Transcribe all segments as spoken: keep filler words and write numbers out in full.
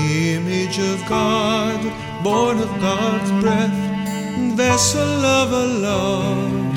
the image of God, born of God's breath, vessel of a love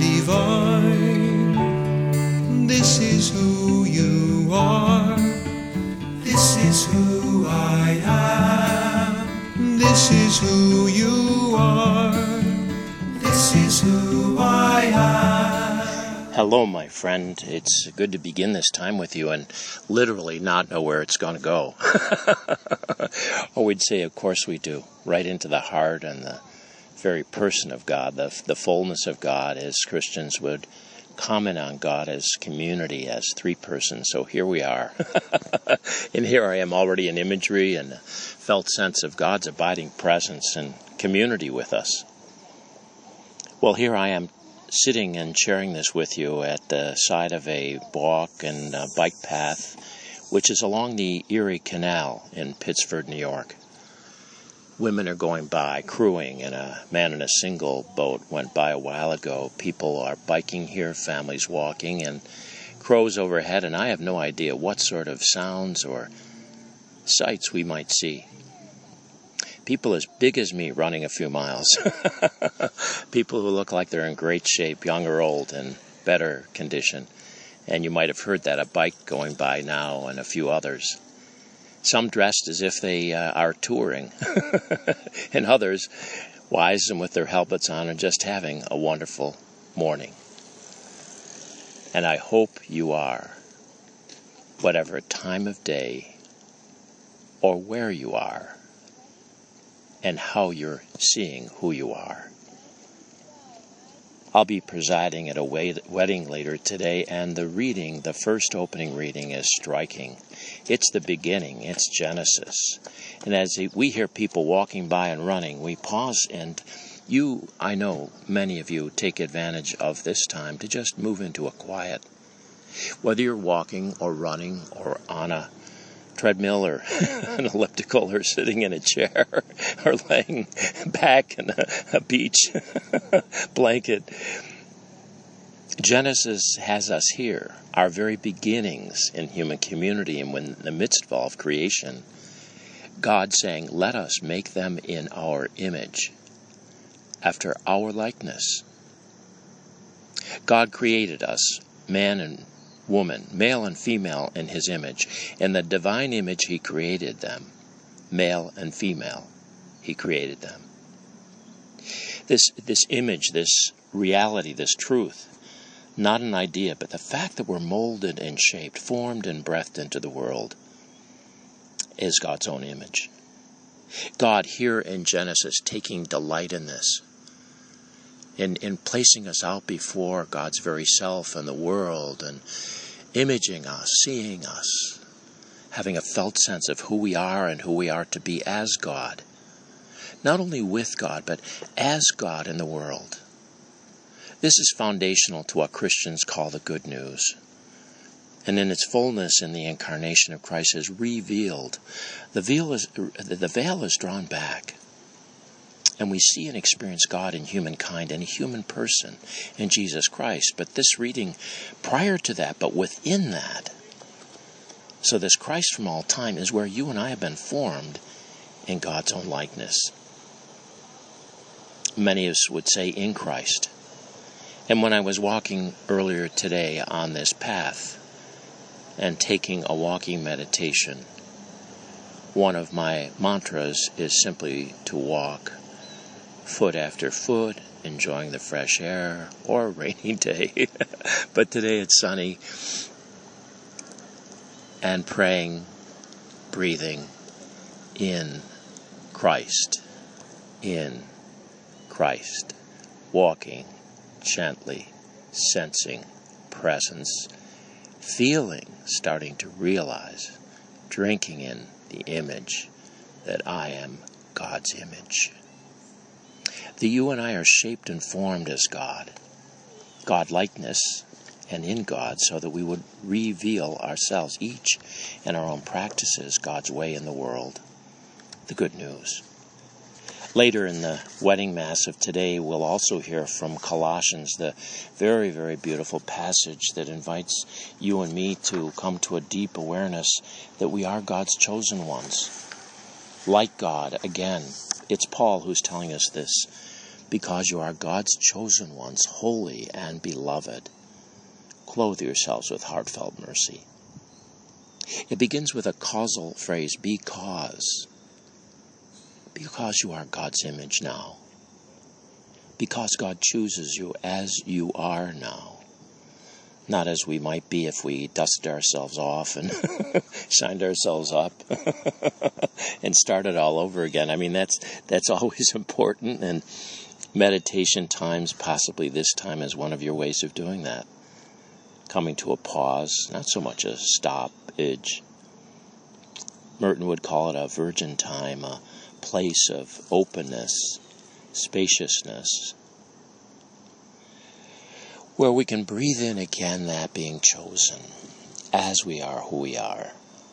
divine. This is who you are. This is who I am. This is who you are. This is who I am. Hello, my friend. It's good to begin this time with you and literally not know where it's going to go. Or we'd say, of course we do, right into the heart and the very person of God, the, the fullness of God, as Christians would comment on God as community, as three persons. So here we are. And here I am already in imagery and a felt sense of God's abiding presence and community with us. Well, here I am sitting and sharing this with you at the side of a walk and a bike path, which is along the Erie Canal in Pittsford, New York. Women are going by, crewing, and a man in a single boat went by a while ago. People are biking here, families walking, and crows overhead, and I have no idea what sort of sounds or sights we might see. People as big as me running a few miles. People who look like they're in great shape, young or old, in better condition. And you might have heard that, a bike going by now and a few others. Some dressed as if they uh, are touring. And others, wise and with their helmets on, and just having a wonderful morning. And I hope you are, whatever time of day or where you are, and how you're seeing who you are. I'll be presiding at a wedding later today, and the reading, the first opening reading, is striking. It's the beginning. It's Genesis. And as we hear people walking by and running, we pause, and you, I know, many of you take advantage of this time to just move into a quiet. Whether you're walking or running or on a treadmill or an elliptical or sitting in a chair or laying back in a, a beach blanket. Genesis has us here, our very beginnings in human community, and when in the midst of all of creation, God saying, let us make them in our image, after our likeness. God created us, man and woman, male and female, in his image. In the divine image he created them. Male and female, he created them. This this image, this reality, this truth, not an idea, but the fact that we're molded and shaped, formed and breathed into the world, is God's own image. God here in Genesis taking delight in this, In, in placing us out before God's very self and the world, and imaging us, seeing us, having a felt sense of who we are and who we are to be as God. Not only with God, but as God in the world. This is foundational to what Christians call the good news. And in its fullness in the incarnation of Christ is revealed. The veil is, the veil is drawn back. And we see and experience God in humankind and a human person in Jesus Christ. But this reading, prior to that, but within that, so this Christ from all time is where you and I have been formed in God's own likeness. Many of us would say in Christ. And when I was walking earlier today on this path and taking a walking meditation, one of my mantras is simply to walk foot after foot, enjoying the fresh air, or a rainy day. But today it's sunny. And praying, breathing in Christ, in Christ, walking gently, sensing presence, feeling, starting to realize, drinking in the image that I am God's image. That you and I are shaped and formed as God, God-likeness, and in God, so that we would reveal ourselves, each in our own practices, God's way in the world, the good news. Later in the wedding mass of today, we'll also hear from Colossians, the very, very beautiful passage that invites you and me to come to a deep awareness that we are God's chosen ones. like God. Again, it's Paul who's telling us this. Because you are God's chosen ones, holy and beloved, clothe yourselves with heartfelt mercy. It begins with a causal phrase, because. Because you are God's image now. Because God chooses you as you are now. Not as we might be if we dusted ourselves off and shined ourselves up and started all over again. I mean, that's that's always important, and meditation times, possibly this time, is one of your ways of doing that. Coming to a pause, not so much a stoppage. Merton would call it a virgin time, a place of openness, spaciousness, where we can breathe in again that being chosen as we are who we are,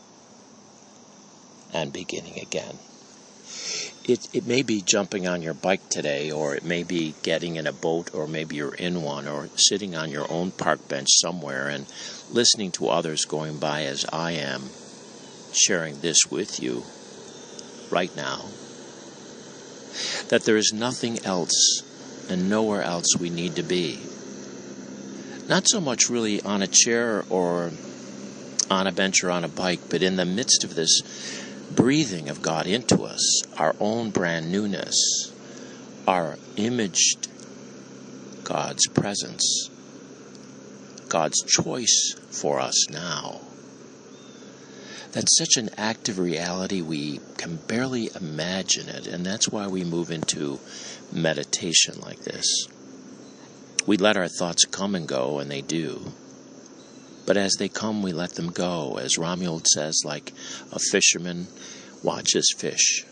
and beginning again. It, it may be jumping on your bike today, or it may be getting in a boat, or maybe you're in one, or sitting on your own park bench somewhere and listening to others going by as I am, sharing this with you right now. That there is nothing else and nowhere else we need to be. Not so much really on a chair or on a bench or on a bike, but in the midst of this breathing of God into us, our own brand newness, our imaged God's presence, God's choice for us now. That's such an active reality we can barely imagine it, and that's why we move into meditation like this. We let our thoughts come and go, and they do. But as they come, we let them go, as Romuald says, like a fisherman watches fish.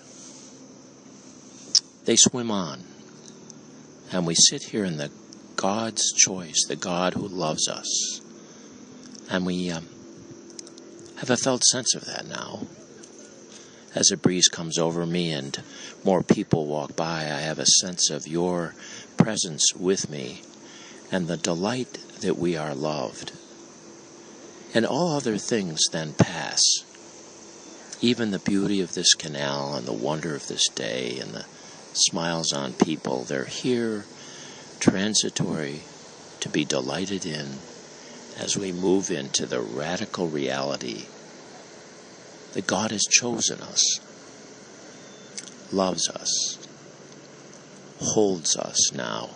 They swim on, and we sit here in the God's choice, the God who loves us, and we um, have a felt sense of that now. As a breeze comes over me and more people walk by, I have a sense of your presence with me and the delight that we are loved. And all other things then pass. Even the beauty of this canal and the wonder of this day and the smiles on people, they're here, transitory, to be delighted in as we move into the radical reality that God has chosen us, loves us, holds us now.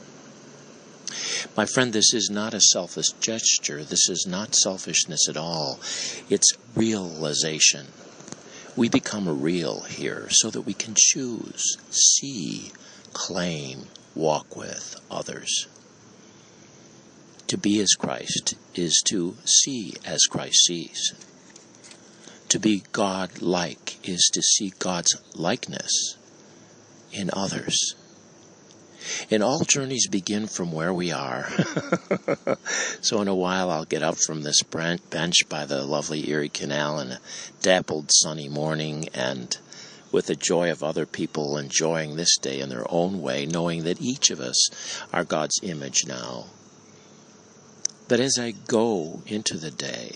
My friend, this is not a selfish gesture. This is not selfishness at all. It's realization. We become real here so that we can choose, see, claim, walk with others. To be as Christ is to see as Christ sees. To be God-like is to see God's likeness in others. And all journeys begin from where we are. So in a while I'll get up from this bench by the lovely Erie Canal in a dappled sunny morning, and with the joy of other people enjoying this day in their own way, knowing that each of us are God's image now. But as I go into the day,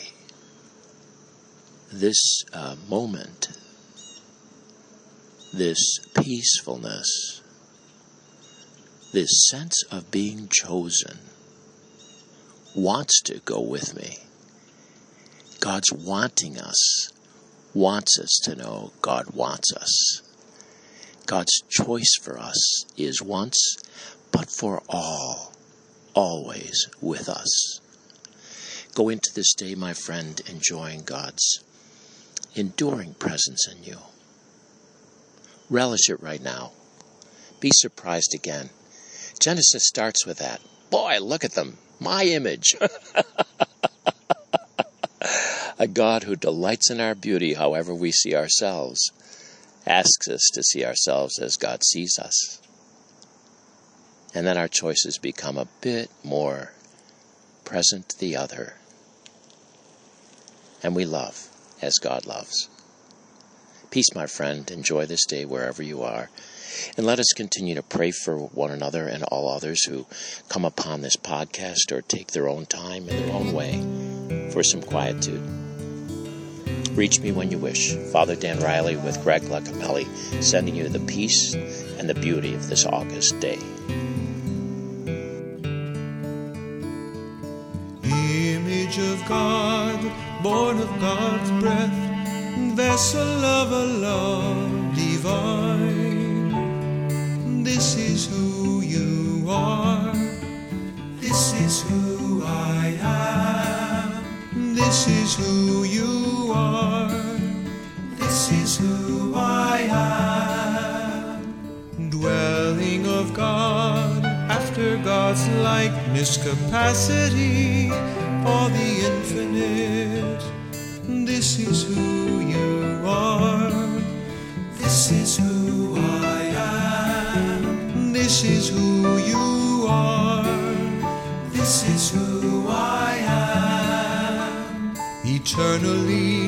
this uh, moment, this peacefulness, this sense of being chosen wants to go with me. God's wanting us, wants us to know God wants us. God's choice for us is once, but for all, always with us. Go into this day, my friend, enjoying God's enduring presence in you. Relish it right now. Be surprised again. Genesis starts with that. Boy, look at them. My image. A God who delights in our beauty however we see ourselves, asks us to see ourselves as God sees us. And then our choices become a bit more present to the other. And we love as God loves. Peace, my friend. Enjoy this day wherever you are. And let us continue to pray for one another and all others who come upon this podcast or take their own time in their own way for some quietude. Reach me when you wish. Father Dan Riley with Greg Lacapelli, sending you the peace and the beauty of this August day. Image of God, born of God's breath, vessel of a love divine. This is who you are. This is who I am. This is who you are. This is who I am. Dwelling of God, after God's likeness, capacity for the infinite. This is who you are. This is who I am. This is who you are. This is who I am. Eternally